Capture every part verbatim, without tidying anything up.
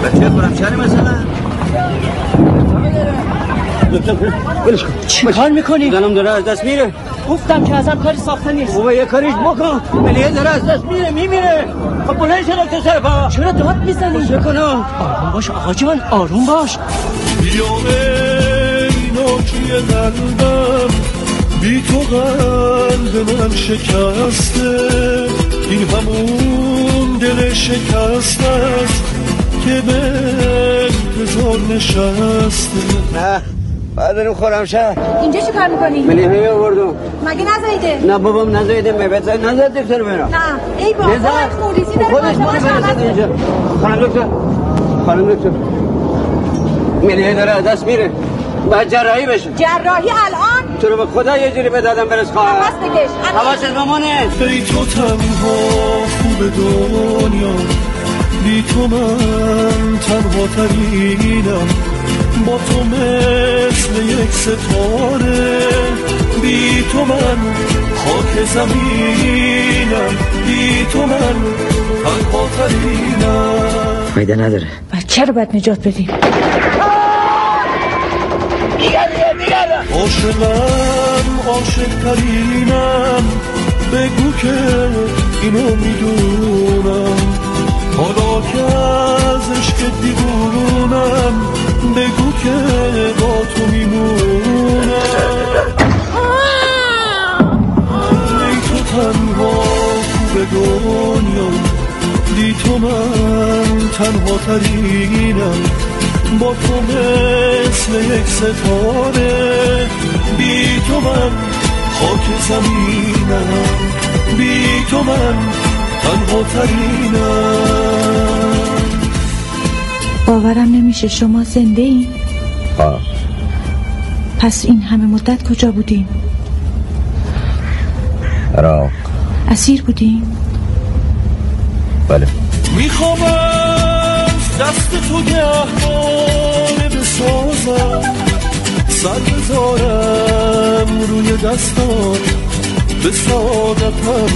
بچه خورم چرا مثلا ولش کن. چی کار میکنی؟ زنم داره از دست میره. گفتم که ازم کاری ساخته نیست. بابا یه کاریش بکن. ملیه داره از دست میره میمیره. خب بلند شد تو سر پا. چرا داد میزنی؟ چه کنم؟ آروم باش آقا جان، آروم باش. بیا ای ناکی قلبم، بی تو قلب من شکسته، این همون دل شکسته است که به انتظار نشسته. نه بعد رو خورم شد. اینجا چی کار میکنی؟ ملیه آوردم. مگه نزایده؟ نه بابام نزایده، میبت نزد دکتر برم. نه ای بابا من خوریزی داره. خودش برو برسد اینجا. خانم دکتر خانم دکتر ملیه داره از دست میره، باید جراحی بشه. جراحی الان؟ تو رو به خدا یه جوری به دادم برس خواهر. حواس بکش. حواست بمونه. ای تو تنها خوب دنیا، بی تو من تنها ترینم، با تو مثل یک ستاره، بی تو من خاک زمینم، بی تو من تنها ترینم. فایده نداره. بچه رو باید نجات بدیم. عاشقم عاشق ترینم، بگو که اینو میدونم، حالا که از عشق دیوونم، بگو که با تو میمونم. ای تو تنها خوب دنیا، بی تو من تنها ترینم، با تو مثل یک ستاره، بی تو من خاک زمینم، بی تو من تنها ترینم. باورم نمیشه شما زنده این؟ آه. پس این همه مدت کجا بودیم؟ عراق. اسیر بودیم؟ بله. میخوام دست تو گهواره بسازم، سر بذارم روی دستان، به سعادتم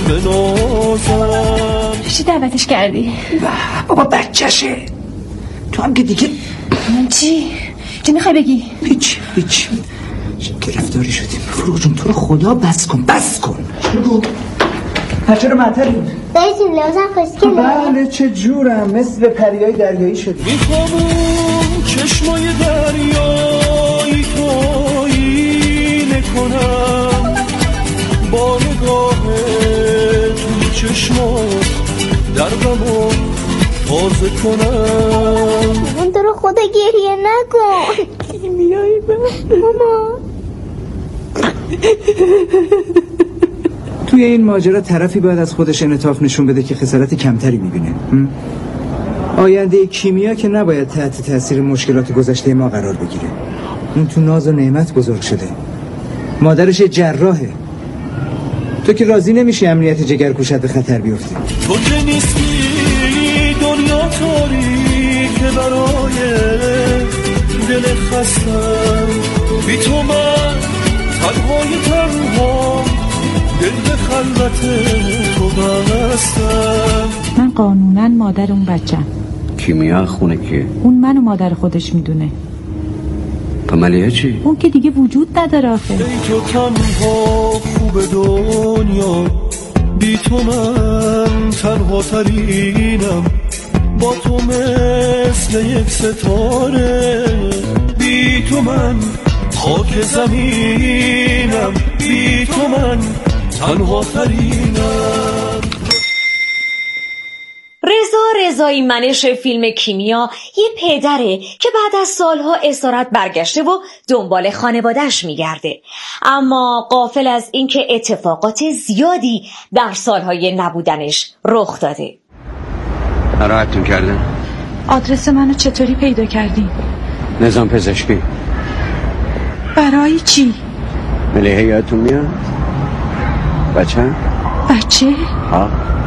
بنازم. چی دعوتش کردی؟ بابا بچهشه. تو هم که دیگه چی؟ چی میخوای بگی؟ هیچ هیچ گرفتاری شدیم. فروغ جون تو رو خدا بس کن بس کن. بگو بچه رو معطلیم. دایجیم لازم خوشگله. بله چه جورم مثل پریای دریایی شدیم. میخوام اون چشمای دریایی تو آینه کنم، با نگاه توی چشمات دربمو تازه کنم. من تو رو خدا گریه نکن. میای من ماما. توی این ماجرا طرفی باید از خودش انعطاف نشون بده که خسارت کمتری میبینه. آینده کیمیا که نباید تحت تاثیر مشکلات گذشته ما قرار بگیره. اون تو ناز و نعمت بزرگ شده، مادرش جراحه. تو که راضی نمیشی امنیت جگر کوشت به خطر بیفته. تو که نیستی دنیا تاریکه برای دل خستم، بی تو من تنهای تنها دل به خلوت تو بستم. من قانونا مادر اون بچم. کیمیا خونه که اون منو مادر خودش میدونه. ملیه چی؟ اون که دیگه وجود نداره آخه. ای تو تنها خوب دنیا، بی تو من تنها ترینم، با تو مثل یک ستاره، بی تو من خاک زمینم، بی تو من تنها ترینم. رضا رضایی منش فیلم کیمیا یه پدره که بعد از سالها اسارت برگشته و دنبال خانواده‌اش میگرده، اما غافل از اینکه اتفاقات زیادی در سالهای نبودنش رخ داده. ناراحتتون کردن؟ آدرس منو چطوری پیدا کردین؟ نظام پزشکی. برای چی؟ ملیه یادتون میاد؟ بچه؟ بچه؟ ها.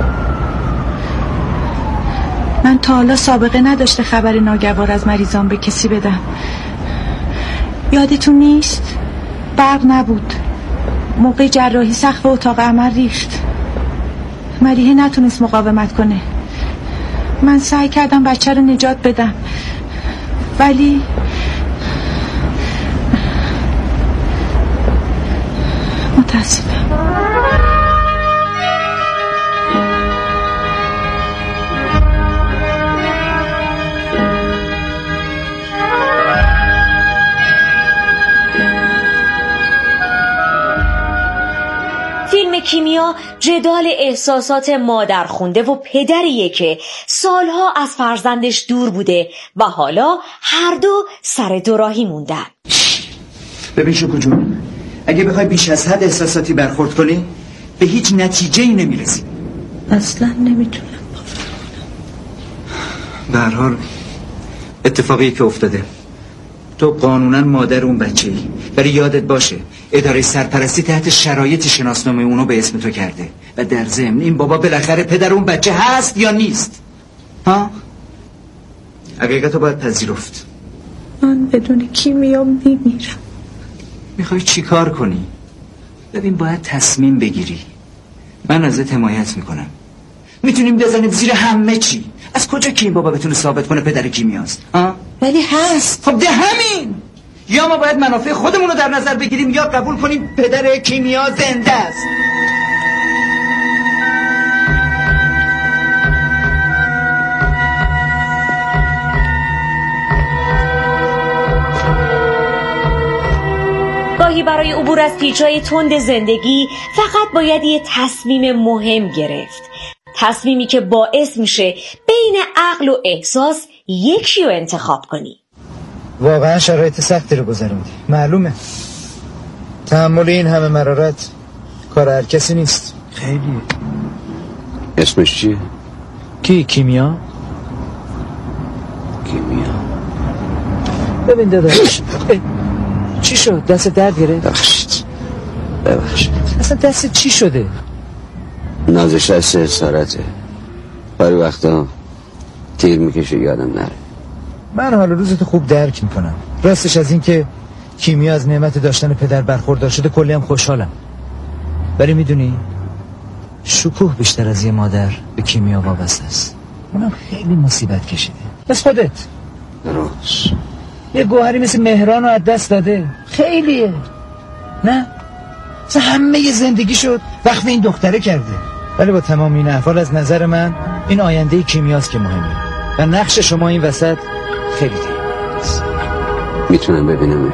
من تا حالا سابقه نداشته خبر ناگوار از مریضان به کسی بدم. یادتون نیست؟ برق نبود، موقع جراحی سقف اتاق عمل ریخت، ملیحه نتونست مقاومت کنه، من سعی کردم بچه رو نجات بدم ولی متاسفم. فیلم کیمیا جدال احساسات مادر خونده و پدریه که سالها از فرزندش دور بوده و حالا هر دو سر دوراهی موندن. ببین شکو جون، اگه بخوای بیش از حد احساساتی برخورد کنی به هیچ نتیجه‌ای نمیرسی. اصلا نمیتونم. به هر حال اتفاقی که افتاده، تو قانونا مادر اون بچه‌ای، ولی یادت باشه اداره سرپرستی تحت شرایط شناسنامه اونو به اسم تو کرده و در ضمن این بابا بالاخره پدر اون بچه هست یا نیست؟ ها؟ حقیقتو باید پذیرفت. من بدون کیمیا میمیرم. میخوای چی کار کنی؟ ببین باید تصمیم بگیری. من ازت حمایت میکنم. میتونیم بزنیم زیر همه چی. از کجا که این بابا بتونه ثابت کنه پدر کیمیاست؟ ها؟ ولی هست. خب ده همین. یا ما باید منافع خودمون رو در نظر بگیریم یا قبول کنیم پدر کیمیا زنده است. گاهی برای عبور از پیچ‌های تند زندگی فقط باید یه تصمیم مهم گرفت. تصمیمی که باعث میشه بین عقل و احساس یکی رو انتخاب کنی. واقعا شرایط سختی رو گذروندی، معلومه. تحمل این همه مرارت کار هر کسی نیست. خیلی. اسمش چیه؟ کی؟ کیمیا؟ کیمیا. ببین داداش چی شد؟ دست درد گرفت؟ ببخشید ببخشید اصلا دست چی شده؟ نازش دست اسارته، باری وقتا تیر میکشه یادم نره. من حال روزتو خوب درک میکنم. راستش از این که کیمیا از نعمت داشتن پدر برخوردار شده کلی هم خوشحالم، ولی میدونی شکوه بیشتر از یه مادر به کیمیا وابسته است. اونم خیلی مصیبت کشیده. بس خودت درست یه گوهری مثل مهران رو از دست داده. خیلیه نه؟ مثلا همه ی زندگی شد وقف این دختره کرده. ولی با تمام این احوال از نظر من این آینده کیمیاست که مهمه و نقش شما این وسط خیلی تهمه است. میتونم ببینمش؟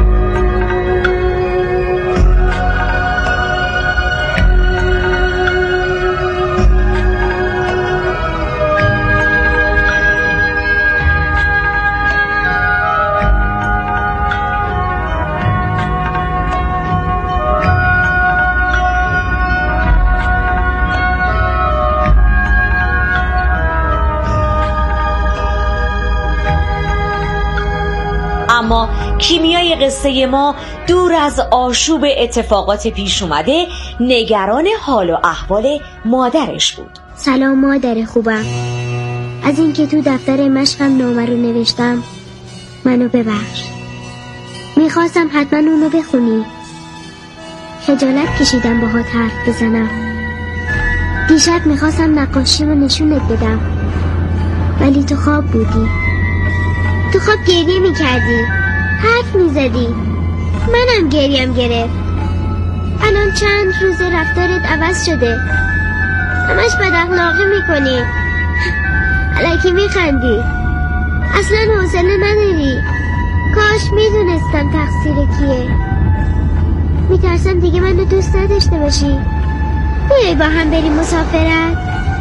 اما کیمیای قصه ما دور از آشوب اتفاقات پیش اومده نگران حال و احوال مادرش بود. سلام مادر خوبم، از اینکه تو دفتر مشقم نامه رو نوشتم منو ببخش. میخواستم حتما اونو بخونی. خجالت کشیدم باهات حرف بزنم. دیشب میخواستم نقاشیمو نشونت بدم ولی تو خواب بودی. تو خواب گریه میکردی، حرف میزدی، منم گریم گرفت. الان چند روز رفتارت عوض شده، همش بد اخلاقی میکنی، الکی میخندی، اصلا حوصله نداری. کاش میدونستم تقصیر کیه. میترسم دیگه منو دوست نداشته باشی. بیای با هم بریم مسافرت.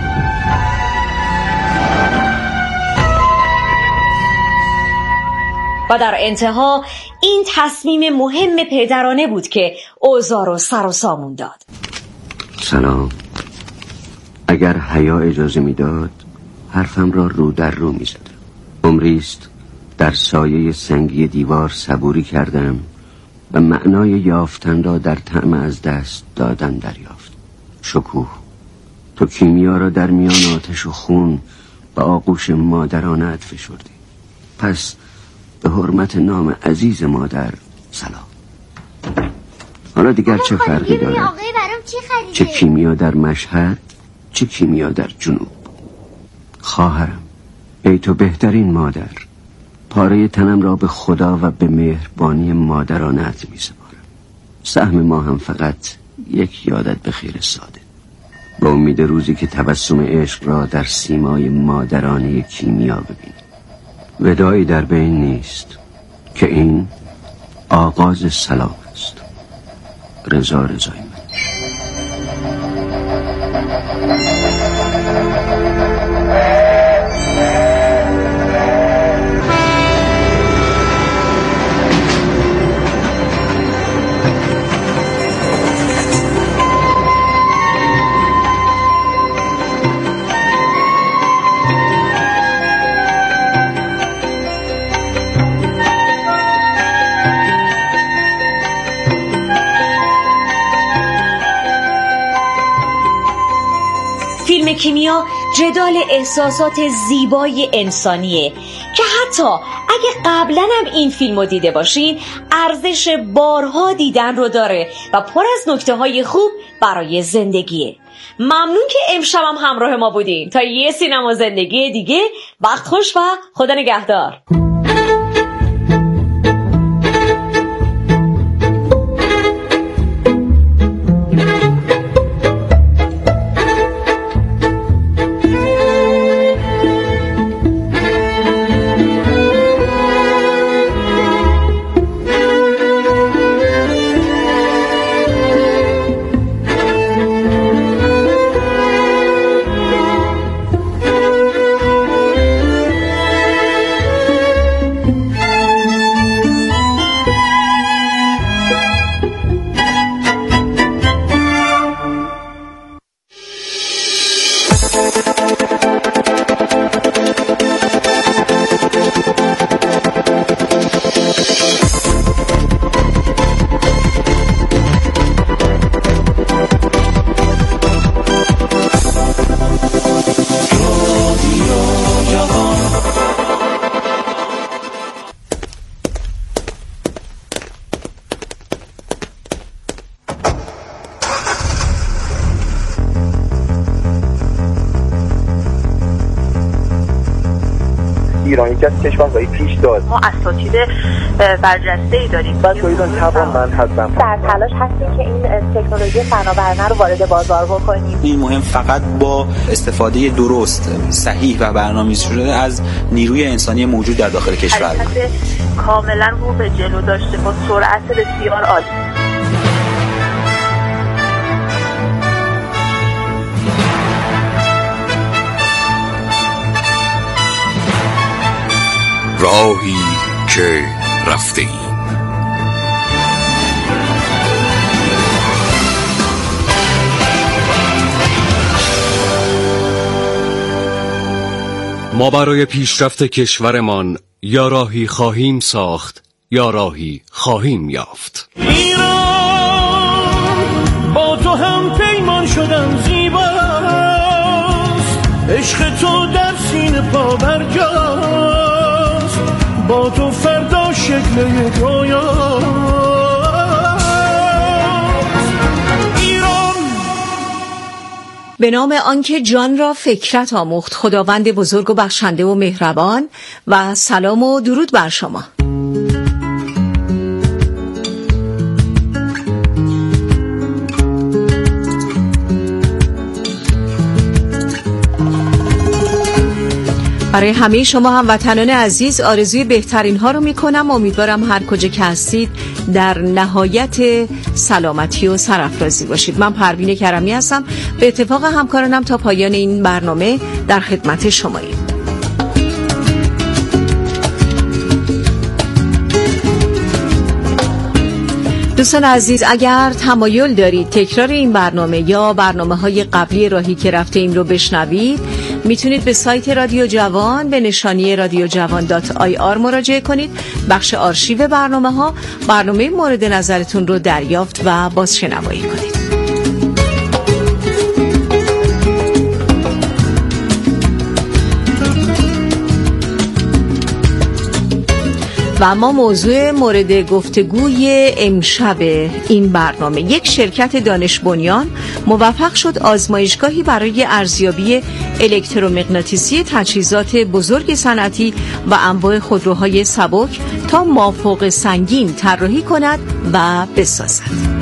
و در انتها این تصمیم مهم پدرانه بود که اوضاع رو سر و سامون داد. سلام. اگر حیا اجازه میداد حرفم را رو در رو میزدم. عمریست در سایه سنگی دیوار صبوری کردم و معنای یافتن را در طعم از دست دادن دریافت. شکوه، تو کیمیا را در میان آتش و خون به آغوش مادرانت فشردی. پس به حرمت نام عزیز مادر سلام. حالا دیگر چه فرقی دارد؟ چه کیمیا در مشهد، چه کیمیا در جنوب. خواهرم، ای تو بهترین مادر، پاره تنم را به خدا و به مهربانی مادرانت می سپارم. سهم ما هم فقط یک یادت به خیر ساده، با امید روزی که تبسم عشق را در سیمای مادرانه کیمیا ببینیم. وداعی در بین نیست که این آغاز سلام است. رضا رضایی من. فیلم کیمیا جدال احساسات زیبای انسانیه که حتی اگه قبلا هم این فیلمو دیده باشین ارزش بارها دیدن رو داره و پر از نکته های خوب برای زندگیه. ممنون که امشب هم همراه ما بودین. تا یه سینما زندگی دیگه، وقت خوش و خدا نگهدار. ایران یکی از کشورهای پیشدار، ما اساتید برجسته‌ای داریم. بچه‌ها ایران توانمند هستن. در تلاش هستیم که این تکنولوژی فناورانه رو وارد بازار بکنیم. این مهم فقط با استفاده درست، صحیح و برنامه‌ریزی شده از نیروی انسانی موجود در داخل کشور. حرکت کاملا رو به جلو داشته با سرعت بسیار عالی. راهی که رفته ایم. ما برای پیشرفت کشورمان یا راهی خواهیم ساخت یا راهی خواهیم یافت. ایران با تو هم پیمان شدم زیباست، عشق تو در سینه پا برجاست، با تو فردا شکل یک رویاست. ایران به نام آنکه جان را فکرت آموخت، خداوند بزرگ و بخشنده و مهربان، و سلام و درود بر شما. برای همه شما هموطنان عزیز آرزوی بهترین ها رو میکنم. امیدوارم هر کجا که هستید در نهایت سلامتی و سرافرازی باشید. من پروین کرمی هستم، به اتفاق همکارانم تا پایان این برنامه در خدمت شماییم. دوستان عزیز، اگر تمایل دارید تکرار این برنامه یا برنامه های قبلی راهی که رفته ایم رو بشنوید، میتونید به سایت رادیو جوان به نشانی رادیو جوان دات آی آر مراجعه کنید. بخش آرشیو برنامه ها برنامه مورد نظرتون رو دریافت و بازشنوایی کنید. و اما موضوع مورد گفتگوی امشب این برنامه، یک شرکت دانش بنیان موفق شد آزمایشگاهی برای ارزیابی الکترومغناطیسی تجهیزات بزرگ صنعتی و انواع خودروهای سبک تا مافوق سنگین طراحی کند و بسازد.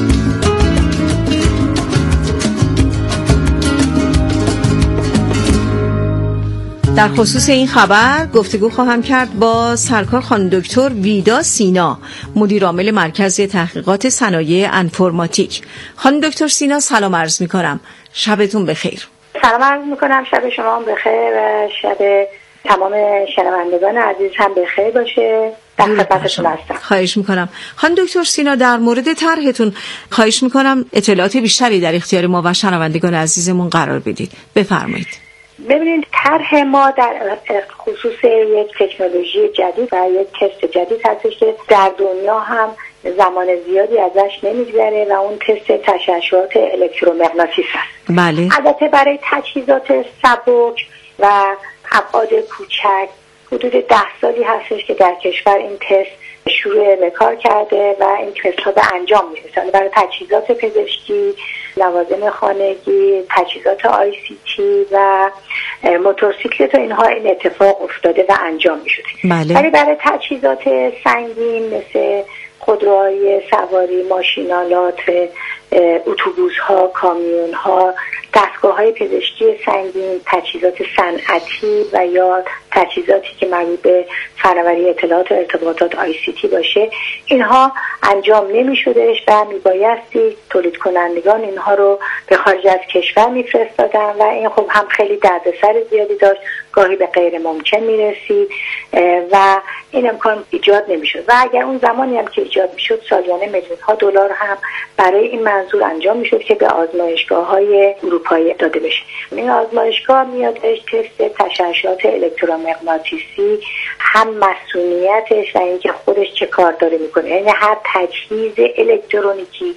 در خصوص این خبر گفتگو خواهم کرد با سرکار خانم دکتر ویدا سینا، مدیر عامل مرکز تحقیقات صنایع انفرماتیک. خانم دکتر سینا سلام عرض می‌کنم. شبتون بخیر. سلام عرض می‌کنم، شب شما هم بخیر و شب تمام شنوندگان عزیز هم بخیر باشه. در خدمتتون هستم. خواهش می‌کنم. خانم دکتر سینا، در مورد طرحتون خواهش می‌کنم اطلاعات بیشتری در اختیار ما و شنوندگان عزیزمون قرار بدید. بفرمایید. ببینید، طرح ما در خصوص یک تکنولوژی جدید و یک تست جدید هستش که در دنیا هم زمان زیادی ازش نمیگذره و اون تست تشعشعات الکترومغناطیس است. بله. البته برای تجهیزات سبک و ابعاد کوچک حدود ده سالی هستش که در کشور این تست شروع به کار کرده و این تست ها به انجام میرسه. برای تجهیزات پزشکی، لوازم خانگی، تجهیزات آی سی تی و موتورسیکلت و اینها این اتفاق افتاده و انجام میشده. بله. ولی برای تجهیزات سنگین مثل خودروهای سواری، ماشینالات، اتوبوس ها، کامیون ها، دستگاه های پزشکی سنگین، تجهیزات صنعتی و یا تجهیزاتی که مربوط به فناوری اطلاعات و ارتباطات آی سی تی باشه، اینها انجام نمی شدهش و می بایستی تولید کنندگان اینها رو به خارج از کشور می فرستادن و این خب هم خیلی دردسر زیادی داشت، گاهی به غیر ممکن می رسید و این امکان ایجاد نمی شد و اگر اون زمانی هم که ایجاد می شد سالیانه میلیون ها دلار هم برای این منظور انجام می شد که به آزمایشگاه های اروپایی داده بشه. این آزمایشگاه میادش تست تشعشعات الکترومغناطیسی، هم مسئولیتش و اینکه خودش چه کار داره میکنه، یعنی هر تجهیز الکترونیکی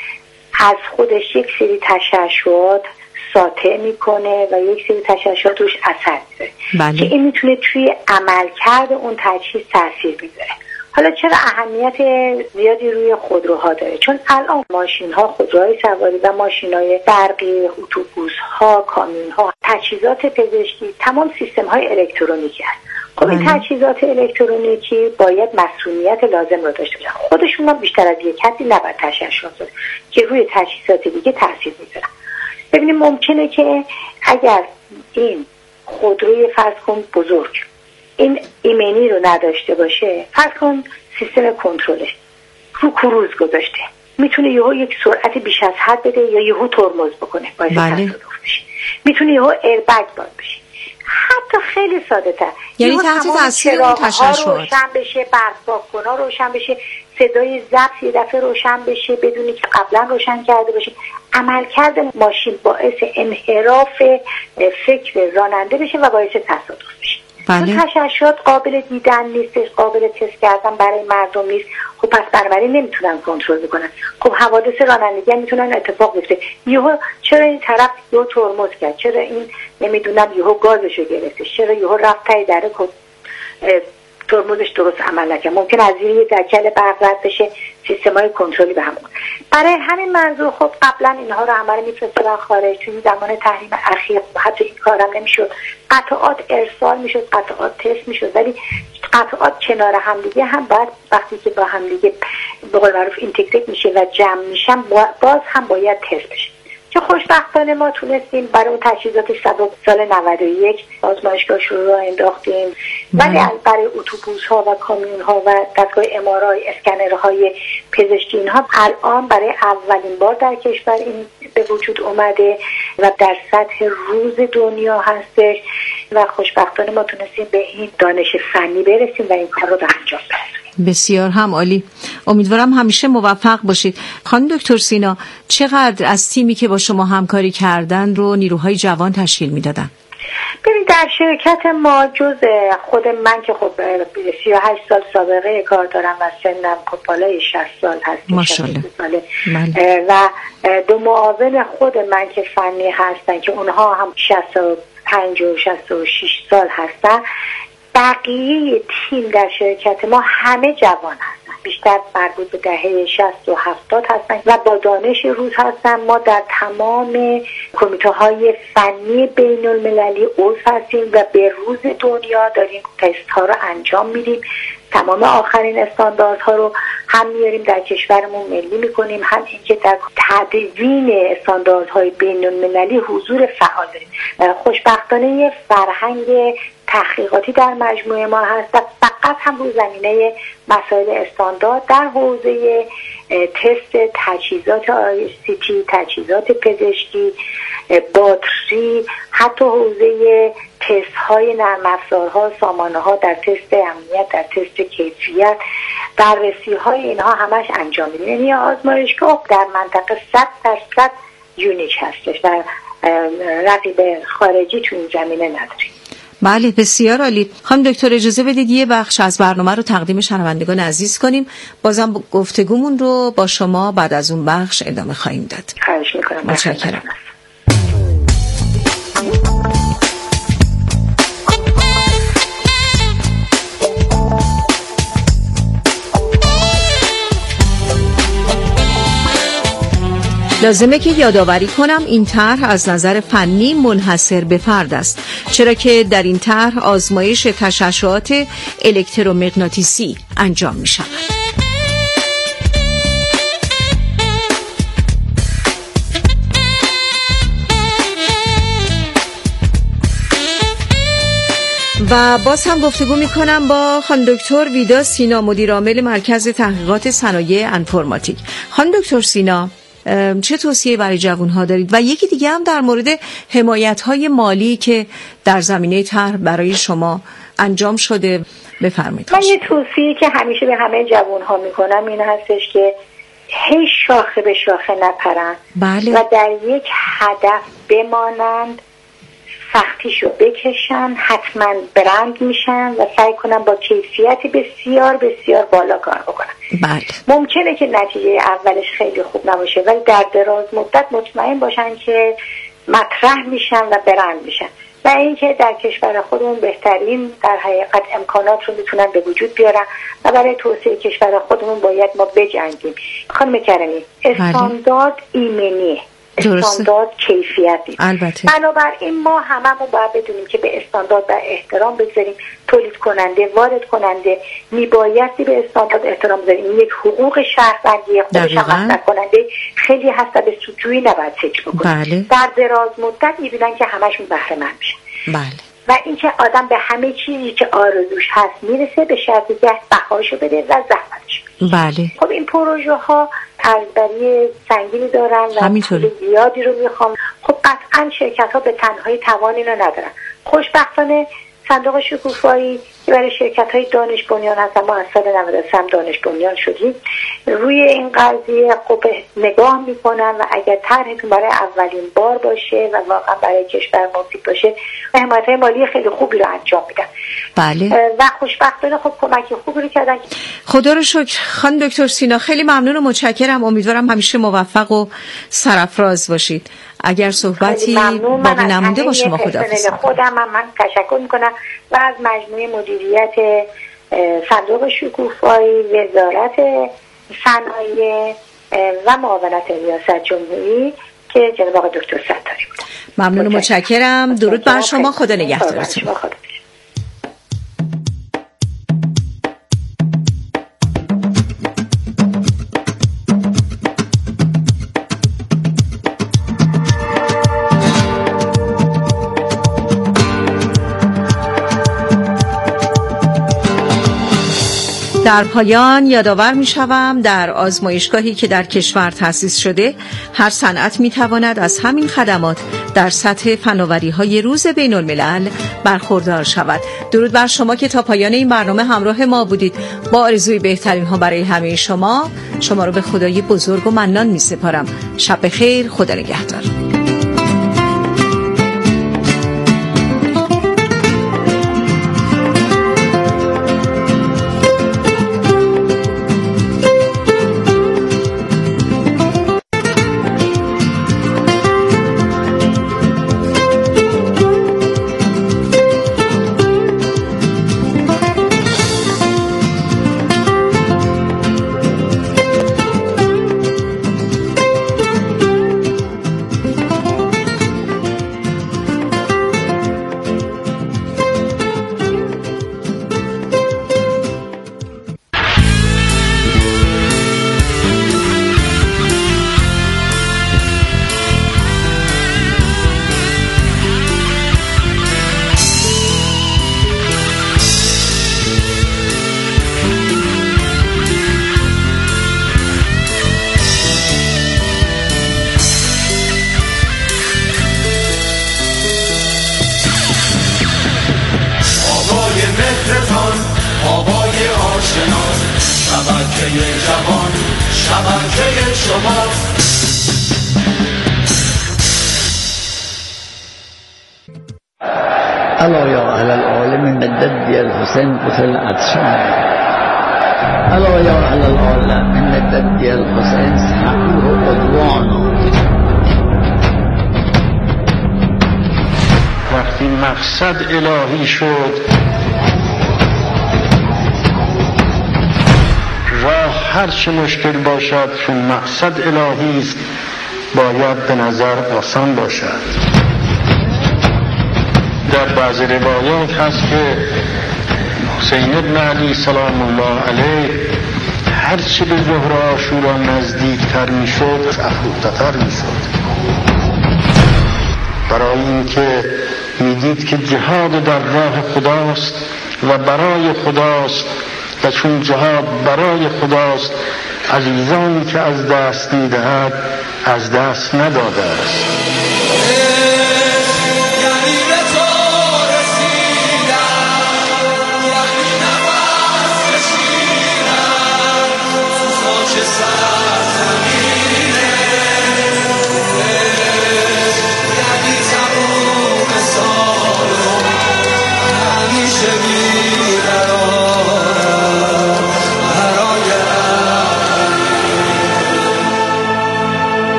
از خودش یک سری تشعشعات ساطع میکنه و یک سری تشعشعات روش اثر میذاره. بله. که این میتونه توی عملکرد اون تجهیز تاثیر بذاره. حالا چرا اهمیت زیادی روی خودروها داره؟ چون الان ماشین‌ها، خودروهای سواری و ماشین‌های برقی، اتوبوس‌ها، کامیون‌ها، تجهیزات پزشکی، تمام سیستم‌های الکترونیکی هست. خب این تجهیزات الکترونیکی باید مسئولیت لازم رو داشته باشن. خودشون هم بیشتر از یک حدی نباید تشعشع بذارن که روی تجهیزات دیگه تاثیر میذارن. ببینیم ممکنه که اگر این خودروی فرض کن بزرگ این ایمنی رو نداشته باشه، فرض کن سیستم کنترلش رو کروز گذاشته، میتونه یهو یک سرعت بیش از حد بده یا یهو ترمز بکنه، باعث تصادف بشه. میتونه یهو ایربگ باز بشه. حتی خیلی ساده تر، یعنی تحت تاثیر اون تشعشعات روشن بشه، برق‌ها روشن بشه، صدای ضبط یه دفعه روشن بشه بدونی که قبلا روشن کرده باشه، عملکرد ماشین باعث انحراف فکر راننده بشه و باعث تصادف بشه. بله. تشعشعات قابل دیدن نیستش، قابل تست کردن برای مردم نیست، خب پس بنابراین نمیتونن کنترل بکنن. خب حوادث رانندگی هم میتونن اتفاق بیفته. یهو چرا این طرف یهو ترمز کرد، چرا این نمیدونم یهو گازشو گرفته، چرا یهو رفت تای دره ترمزش درست عمل نکنه، ممکن از یه دکل برق رد بشه، سیستم‌های کنترلی به هم بخوره. برای همین منظور خب قبلا اینها رو همه رو می‌فرستادن خارج. توی زمان تحریم اخیر حتی این کارم نمی‌شد، قطعات ارسال می‌شد، قطعات تست می‌شد، ولی قطعات کنار هم دیگه هم بعد وقتی که با هم دیگه به قول معروف اینتگریت میشه و جمع میشن باز هم باید تست بشه. که خوشبختانه ما تونستیم برای اون تجهیزات سبک سال نود و یک آزمایشگاه شروع را انداختیم، ولی برای اتوبوس ها و کامیون ها و دستگاه ام آر آی، اسکنرهای پزشکی اینها الان برای اولین بار در کشور این به وجود اومده و در سطح روز دنیا هستش و خوشبختانه ما تونستیم به این دانش فنی برسیم و این کار رو به انجام برسونیم. بسیار هم عالی. امیدوارم همیشه موفق باشید. خانم دکتر سینا، چقدر از تیمی که با شما همکاری کردن رو نیروهای جوان تشکیل میدادن؟ ببین در شرکت ما جز خود من که خب سی و هشت سال سابقه کار دارم و سنم خب بالای شصت سال هست ماشاءالله و دو معاون خود من که فنی هستن که اونها هم شصت و پنج و شصت و شش سال هستن، بقیه تیم در شرکت ما همه جوان هستن، بیشتر مربوط به دهه شصت و هفتاد هستن و با دانش روز هستن. ما در تمام کمیته های فنی بین المللی عضو هستیم و به روز دنیا داریم تست ها رو انجام میدیم. تمام آخرین استانداردها رو هم میاریم در کشورمون ملی میکنیم، هم اینکه در تدوین استانداردهای بین المللی حضور فعال داریم. خوشبختانه یه فرهنگ تحقیقاتی در مجموعه ما هست و فقط هم رو زمینه مسائل استاندارد در حوزه تست تجهیزات آی سی تی، تجهیزات پزشکی، باتری، حتی حوزه تست های نرم افزارها، سامانه ها در تست امنیت، در تست کیفیت، بررسی های اینها همش انجام میدیم. یعنی آزمایشگاه در منطقه صد درصد یونیک هستش و رقیب خارجی تو این زمینه نداریم. بله بسیار عالی. خانم دکتر اجازه بدید یه بخش از برنامه رو تقدیم شنوندگان عزیز کنیم، بازم گفتگومون رو با شما بعد از اون بخش ادامه خواهیم داد. خواهش میکنم. متشکرم. لازمه که یادآوری کنم این طرح از نظر فنی منحصر به فرد است، چرا که در این طرح آزمایش تشعشعات الکترومغناطیسی انجام می شود. و باز هم گفتگو می کنم با خانم دکتر ویدا سینا، مدیر عامل مرکز تحقیقات صنایع انفرماتیک. خانم دکتر سینا، چه توصیه برای جوان‌ها دارید؟ و یکی دیگه هم در مورد حمایت‌های مالی که در زمینه طرح برای شما انجام شده بفرمایید. من یه توصیه که همیشه به همه جوان‌ها میکنم این هستش که هیچ شاخه به شاخه نپرن. بله. و در یک هدف بمانند، سختیشو بکشن، حتما برند میشن و سعی کنن با کیفیت بسیار بسیار بالا کار بکنن. بله. ممکنه که نتیجه اولش خیلی خوب نباشه ولی در دراز مدت مطمئن باشن که مطرح میشن و برند میشن و اینکه در کشور خودمون بهترین در حقیقت امکانات رو میتونن به وجود بیارن و برای توسعه کشور خودمون باید ما بجنگیم. خانم کرمی، استاندارد ایمنیه، استاندارد کیفیت نیست. البته. بنابراین ما هممون باید بدونیم که به استاندارد و احترام بذاریم. تولید کننده، وارد کننده میبایستی به استاندارد احترام بذاریم. این یک حقوق شهروندی خودش هم مصرف کننده خیلی هست و به سودجویی نباید فکر بکنه. بله. در دراز مدت میبینن که همشون بهره مند میشن. بله. و اینکه آدم به همه چیزی که آرزوش هست میرسه به شرطی که بهاشو بده و زحمتش بده. بله. خب این پروژه ها ارزبری سنگینی دارن و پول زیادی رو میخوام. خب قطعا شرکت ها به تنهایی توان اینو ندارن. خوشبختانه صندوق شکوفایی که برای شرکت های دانش بنیان هست، ما از سال نود و سه دانش بنیان شدیم، روی این قضیه خب نگاه میکنن و اگر طرحتون برای اولین بار باشه و واقعا برای کشور مفید باشه حمایت مالی خیلی خوبی رو انجام میدن. بله. و خوشبختانه خب کمک خوبی رو کردن. خدا رو شکر. خانم دکتر سینا خیلی ممنون و متشکرم. امیدوارم همیشه موفق و سرافراز باشید. اگر صحبتی باقی نمونده با شما خداحافظ. خودم من, من تشکر میکنم و از مجموعه مدیریت صندوق شکوفایی، وزارت صنایع و معاونت ریاست جمهوری که جناب آقای دکتر ستاری بودن. ممنون و متشکرم. درود بر شما. خدا نگهدارتون. در پایان یادآور می‌شوم در آزمایشگاهی که در کشور تأسیس شده هر صنعت می‌تواند از همین خدمات در سطح فناوری‌های روز بین‌الملل برخوردار شود. درود بر شما که تا پایان این برنامه همراه ما بودید. با آرزوی بهترین ها برای همه شما، شما رو به خدای بزرگ و منان می‌سپارم. شب بخیر. خدا نگهدار. شما. الا یا اهل العالم ندد الحسین قتل عطشان، الا یا اهل العالم ندد الحسین سحقوه عدوانا. وقتی مقصد الهی شد، راه هر چه مشکل باشد چون مقصد الهی است باید به نظر آسان باشد. در بعض روایات هست که حسین ابن علی سلام الله علیه هر چه به ظهر عاشورا نزدیکتر می شد افروخته‌تر می شد، برای اینکه میدید که جهاد در راه خداست و برای خداست و چون جهاد برای خداست عزیزانی که از دست میدهد از دست نداده است.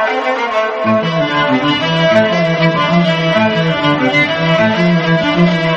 Thank you.